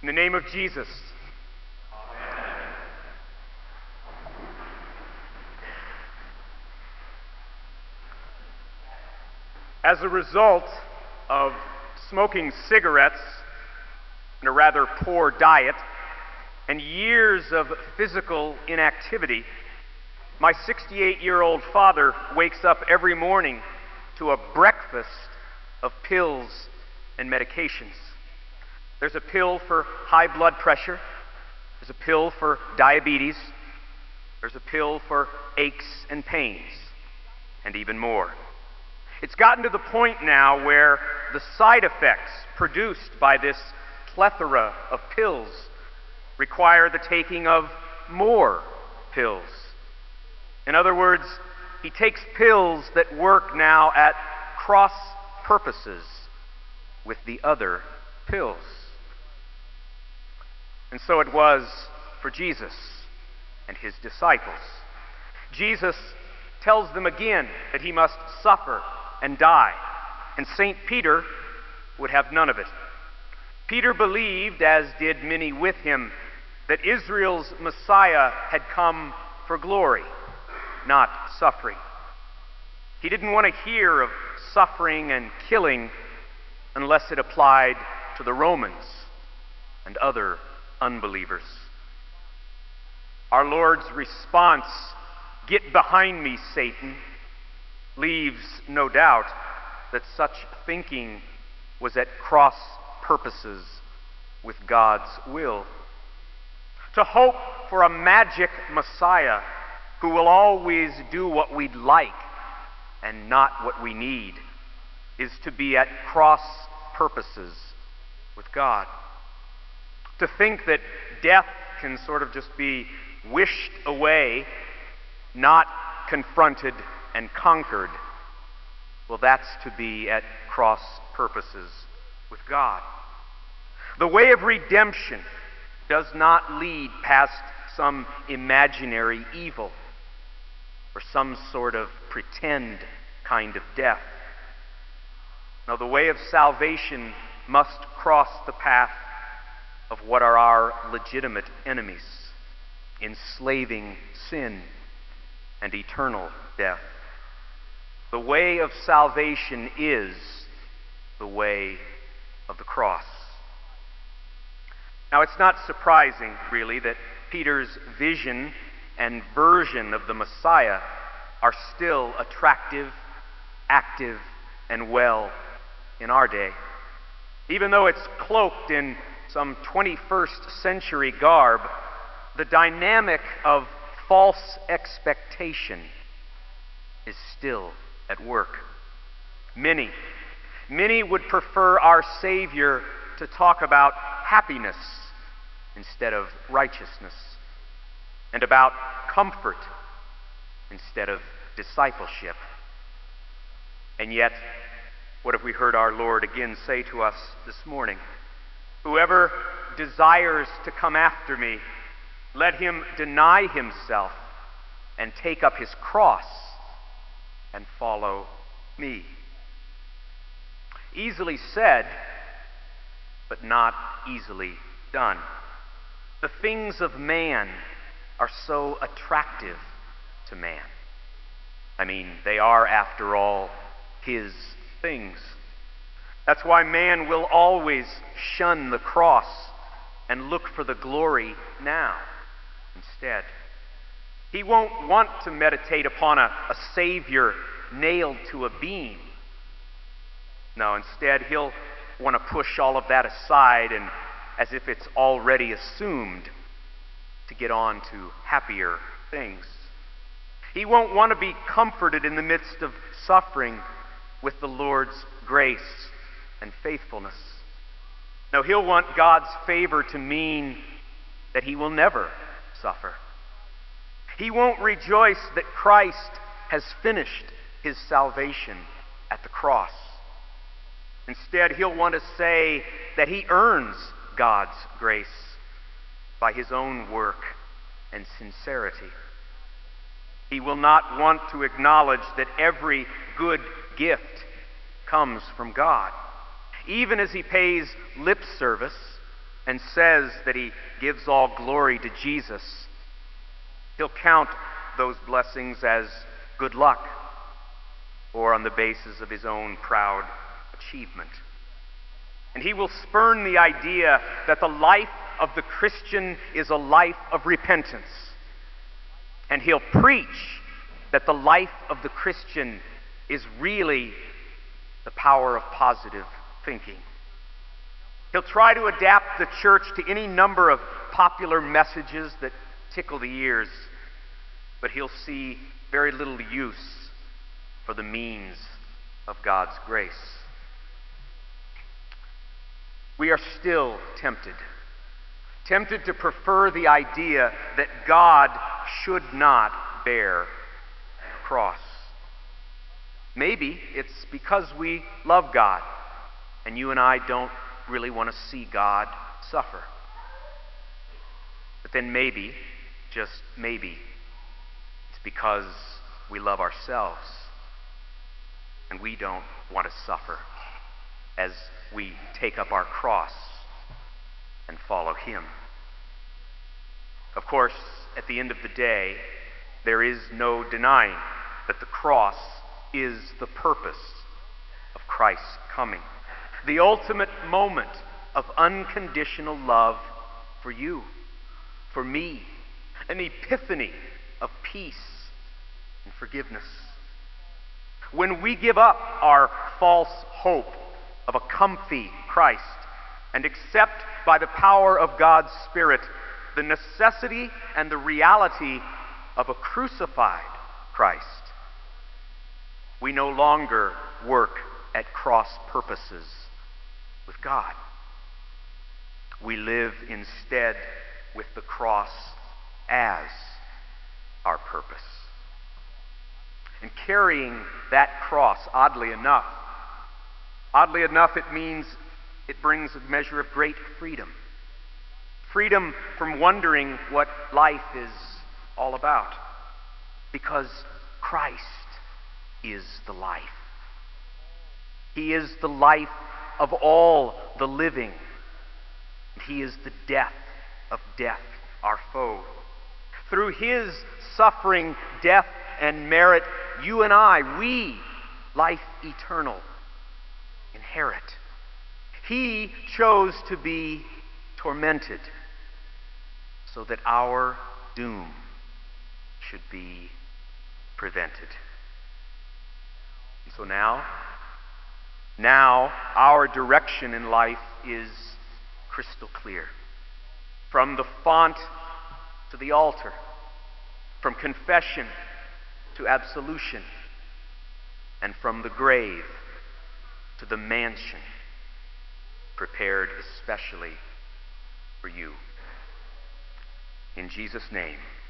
In the name of Jesus. As a result of smoking cigarettes and a rather poor diet and years of physical inactivity, my 68-year-old father wakes up every morning to a breakfast of pills and medications. There's a pill for high blood pressure. There's a pill for diabetes. There's a pill for aches and pains, and even more. It's gotten to the point now where the side effects produced by this plethora of pills require the taking of more pills. In other words, he takes pills that work now at cross purposes with the other pills. And so it was for Jesus and his disciples. Jesus tells them again that he must suffer and die, and St. Peter would have none of it. Peter believed, as did many with him, that Israel's Messiah had come for glory, not suffering. He didn't want to hear of suffering and killing unless it applied to the Romans and other unbelievers. Our Lord's response, "Get behind me, Satan," leaves no doubt that such thinking was at cross purposes with God's will. To hope for a magic Messiah who will always do what we'd like and not what we need is to be at cross purposes with God. To think that death can sort of just be wished away, not confronted and conquered, well, that's to be at cross purposes with God. The way of redemption does not lead past some imaginary evil or some sort of pretend kind of death. No, the way of salvation must cross the path of what are our legitimate enemies, enslaving sin and eternal death. The way of salvation is the way of the cross. Now, it's not surprising, really, that Peter's vision and version of the Messiah are still attractive, active, and well in our day. Even though it's cloaked in some 21st century garb, the dynamic of false expectation is still at work. Many would prefer our Savior to talk about happiness instead of righteousness, and about comfort instead of discipleship. And yet, what have we heard our Lord again say to us this morning? "Whoever desires to come after me, let him deny himself and take up his cross and follow me." Easily said, but not easily done. The things of man are so attractive to man. I mean, they are, after all, his things. That's why man will always shun the cross and look for the glory now instead. He won't want to meditate upon a Savior nailed to a beam. No, instead he'll want to push all of that aside and, as if it's already assumed, to get on to happier things. He won't want to be comforted in the midst of suffering with the Lord's grace and faithfulness. No, he'll want God's favor to mean that he will never suffer. He won't rejoice that Christ has finished his salvation at the cross. Instead, he'll want to say that he earns God's grace by his own work and sincerity. He will not want to acknowledge that every good gift comes from God, even as he pays lip service and says that he gives all glory to Jesus, he'll count those blessings as good luck or on the basis of his own proud achievement. And he will spurn the idea that the life of the Christian is a life of repentance. And he'll preach that the life of the Christian is really the power of positive thinking. He'll try to adapt the church to any number of popular messages that tickle the ears, but he'll see very little use for the means of God's grace. We are still tempted to prefer the idea that God should not bear a cross. Maybe it's because we love God, and you and I don't really want to see God suffer. But then maybe, just maybe, it's because we love ourselves, and we don't want to suffer as we take up our cross and follow him. Of course, at the end of the day, there is no denying that the cross is the purpose of Christ's coming. The ultimate moment of unconditional love for you, for me, an epiphany of peace and forgiveness. When we give up our false hope of a comfy Christ and accept by the power of God's Spirit the necessity and the reality of a crucified Christ, we no longer work at cross purposes with God. We live instead with the cross as our purpose. And carrying that cross, oddly enough, it brings a measure of great freedom. Freedom from wondering what life is all about. Because Christ is the life. He is the life of all the living. He is the death of death, our foe. Through his suffering, death, and merit, you and I, we, life eternal, inherit. He chose to be tormented so that our doom should be prevented. And so now our direction in life is crystal clear. From the font to the altar, from confession to absolution, and from the grave to the mansion prepared especially for you. In Jesus' name.